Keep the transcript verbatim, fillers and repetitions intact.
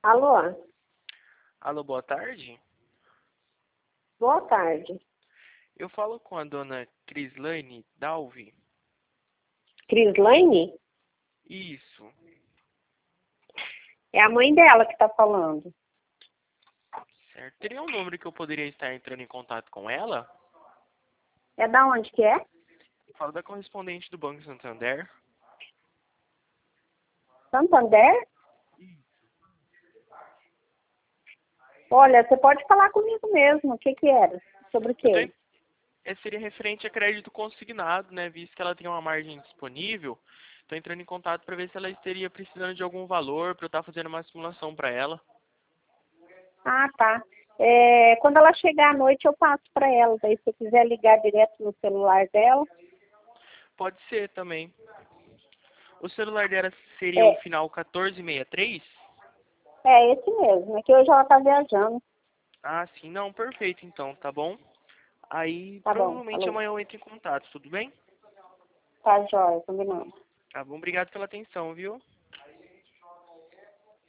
Alô? Alô, boa tarde. Boa tarde. Eu falo com a dona Crislane Dalvi. Crislane? Isso. É a mãe dela que tá falando. Certo. Teria um número que eu poderia estar entrando em contato com ela? É da onde que é? Eu falo da correspondente do Banco Santander. Santander? Olha, você pode falar comigo mesmo. O que que era? Sobre o Eu tô quê? em... é, seria referente a crédito consignado, né? Visto que ela tem uma margem disponível. Estou entrando em contato para ver se ela estaria precisando de algum valor para eu estar fazendo uma simulação para ela. Ah, tá. É, quando ela chegar à noite, eu passo para ela. Daí, se você quiser ligar direto no celular dela. Pode ser também. O celular dela seria o É, final quatorze sessenta e três? é esse mesmo. É que hoje ela tá viajando. Ah, sim. Não, perfeito então, tá bom? Aí, Tá bom, provavelmente falou. amanhã eu entro em contato, tudo bem? Tá jóia, combinado. Tá bom, obrigado pela atenção, viu?